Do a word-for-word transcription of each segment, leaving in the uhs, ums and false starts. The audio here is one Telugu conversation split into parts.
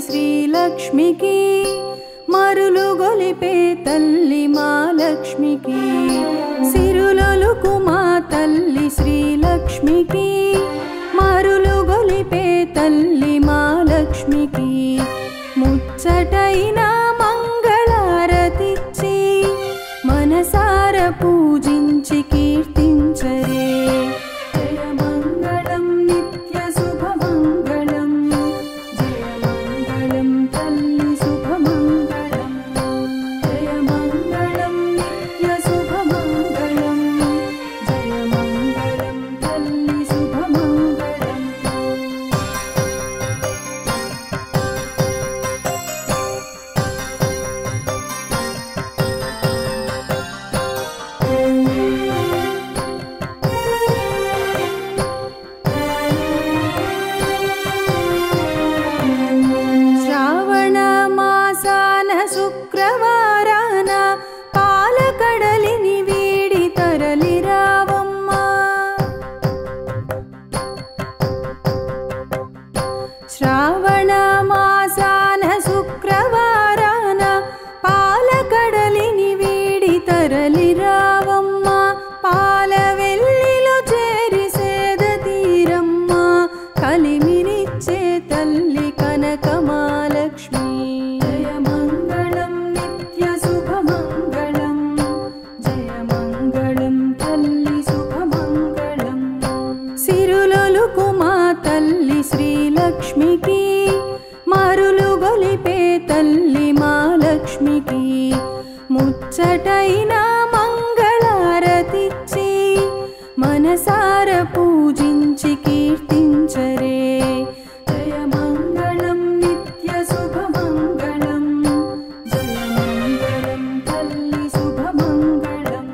శ్రీలక్ష్మికి మరులు గొలిపే తల్లి మా లక్ష్మికి సిరులొలుకు మా తల్లి శ్రీలక్ష్మికి మరులు గొలిపే తల్లి మా లక్ష్మికి ముచ్చటైన మంగళారతిచ్చి మనసార పూజించి కీర్తించరే శుక్రవారాన పాలకడలిని వీడి తరలి రావమ్మా శ్రావణ మాసాన శుక్రవారాన పాలకడలిని వీడి తరలి రావమ్మా పాల వెల్లిలో చేరి సేద తీరమ్మా కలిమినిచ్చే తల్లి కనకమాలక్ష్మి సిరులొలుకు మా తల్లి శ్రీలక్ష్మికి మరులు గొలిపే తల్లి మా లక్ష్మికి ముచ్చటైన మంగళారతిచ్చి మనసార పూజించి కీర్తించరే జయ మంగళం నిత్య శుభమంగళం జయ మంగళం తల్లి శుభమంగళం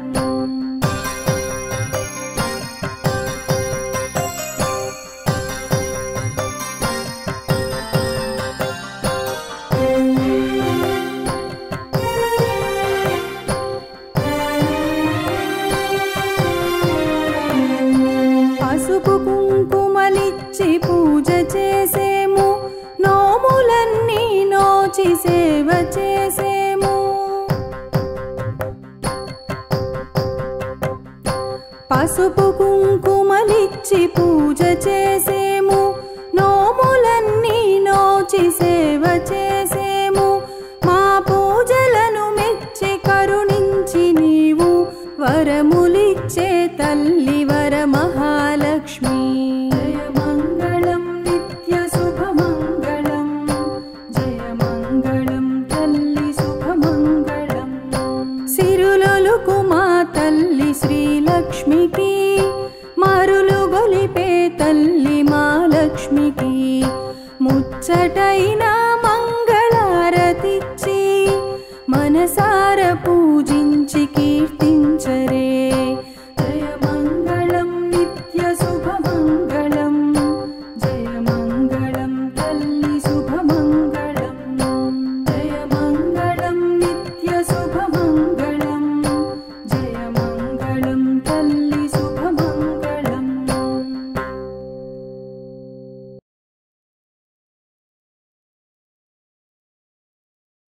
పసుపు కుంకుమలిచ్చి పూజ చేసేము నోములన్నీ నోచి సేవ చేసేము పసుపు కుంకుమలిచ్చి పూజ చేసేము నోములన్నీ నోచి సేవ చేసేము మా పూజలను మెచ్చి కరుణించి నీవు వరములిచ్చే తల్లి వర మహాలక్ష్మి జయ మంగళం నిత్య శుభమంగళం జయ మంగళం తల్లి శుభమంగళం సిరులొలుకు మా తల్లి శ్రీలక్ష్మికి మరులు గొలిపే తల్లి మా లక్ష్మికి ముచ్చటైన